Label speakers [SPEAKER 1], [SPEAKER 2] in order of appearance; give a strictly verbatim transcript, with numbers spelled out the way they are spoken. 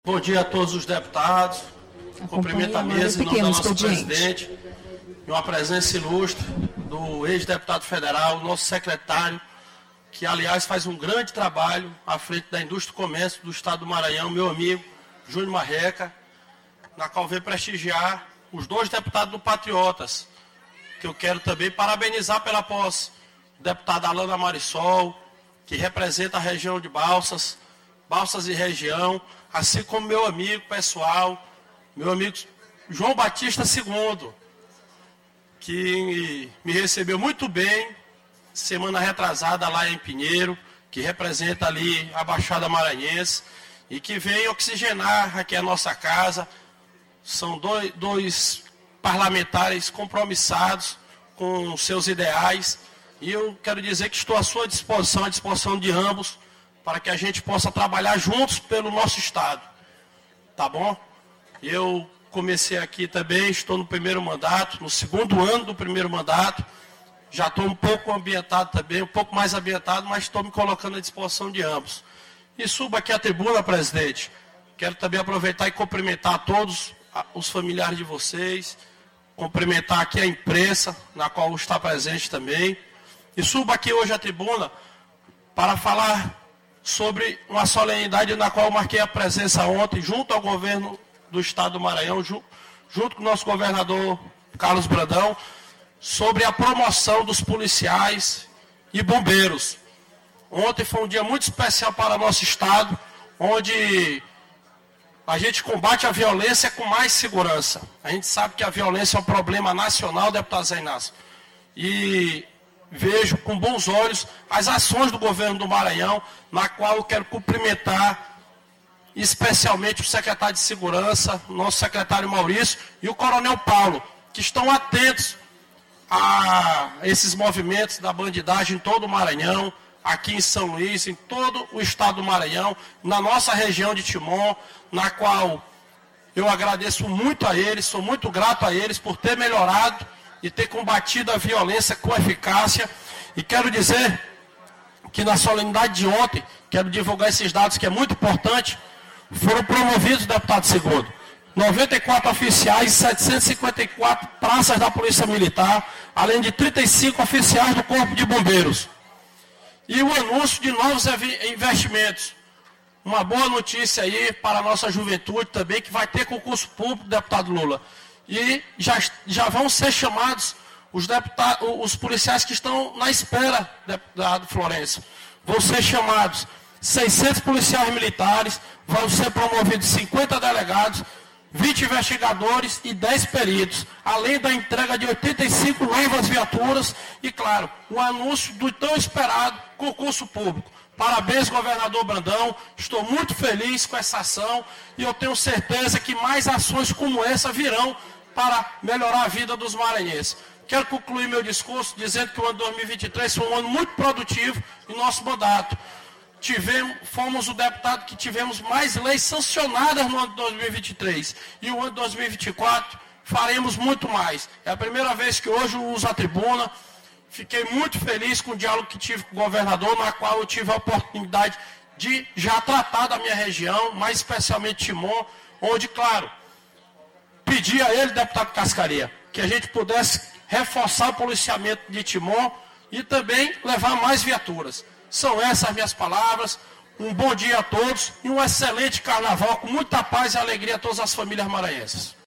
[SPEAKER 1] Bom dia a todos os deputados. Cumprimento a mesa em nome do nosso presidente e uma presença ilustre do ex-deputado federal, nosso secretário, que aliás faz um grande trabalho à frente da indústria e comércio do estado do Maranhão, meu amigo Júnior Marreca, na qual veio prestigiar os dois deputados do Patriotas, que eu quero também parabenizar pela posse. O deputado Alana Marisol, que representa a região de Balsas, Balsas e região, assim como meu amigo pessoal, meu amigo João Batista segundo, que me recebeu muito bem, semana retrasada lá em Pinheiro, que representa ali a Baixada Maranhense, e que veio oxigenar aqui a nossa casa. São dois, dois parlamentares compromissados com seus ideais, e eu quero dizer que estou à sua disposição, à disposição de ambos, para que a gente possa trabalhar juntos pelo nosso estado, tá bom? Eu comecei aqui também, estou no primeiro mandato, no segundo ano do primeiro mandato, já estou um pouco ambientado também, um pouco mais ambientado, mas estou me colocando à disposição de ambos. E suba aqui a tribuna, presidente, quero também aproveitar e cumprimentar a todos os familiares de vocês, cumprimentar aqui a imprensa, na qual está presente também, e suba aqui hoje a tribuna para falar sobre uma solenidade na qual eu marquei a presença ontem, junto ao governo do estado do Maranhão, ju, junto com o nosso governador Carlos Brandão, sobre a promoção dos policiais e bombeiros. Ontem foi um dia muito especial para o nosso estado, onde a gente combate a violência com mais segurança. A gente sabe que a violência é um problema nacional, deputado Zé Inácio. E vejo com bons olhos as ações do governo do Maranhão, na qual eu quero cumprimentar especialmente o secretário de Segurança, o nosso secretário Maurício e o coronel Paulo, que estão atentos a esses movimentos da bandidagem em todo o Maranhão, aqui em São Luís, em todo o estado do Maranhão, na nossa região de Timon, na qual eu agradeço muito a eles, sou muito grato a eles por ter melhorado e ter combatido a violência com eficácia. E quero dizer que na solenidade de ontem, quero divulgar esses dados que é muito importante, foram promovidos, deputado segundo, noventa e quatro oficiais e setecentas e cinquenta e quatro praças da Polícia Militar, além de trinta e cinco oficiais do Corpo de Bombeiros. E o anúncio de novos investimentos. Uma boa notícia aí para a nossa juventude também, que vai ter concurso público, deputado Lula. E já, já vão ser chamados os, deputados, os policiais que estão na espera, deputado Florencio. Vão ser chamados seiscentos policiais militares, vão ser promovidos cinquenta delegados, vinte investigadores e dez peritos, além da entrega de oitenta e cinco novas viaturas e, claro, o anúncio do tão esperado concurso público. Parabéns, governador Brandão, estou muito feliz com essa ação e eu tenho certeza que mais ações como essa virão para melhorar a vida dos maranhenses. Quero concluir meu discurso dizendo que o ano dois mil e vinte e três foi um ano muito produtivo em nosso mandato. Tivemos, fomos o deputado que tivemos mais leis sancionadas no ano de dois mil e vinte e três. E o ano de dois mil e vinte e quatro faremos muito mais. É a primeira vez que hoje eu uso a tribuna. Fiquei muito feliz com o diálogo que tive com o governador, na qual eu tive a oportunidade de já tratar da minha região, mais especialmente Timon, onde, claro, pedi a ele, deputado Cascaria, que a gente pudesse reforçar o policiamento de Timon e também levar mais viaturas. São essas minhas palavras. Um bom dia a todos e um excelente carnaval com muita paz e alegria a todas as famílias maranhenses.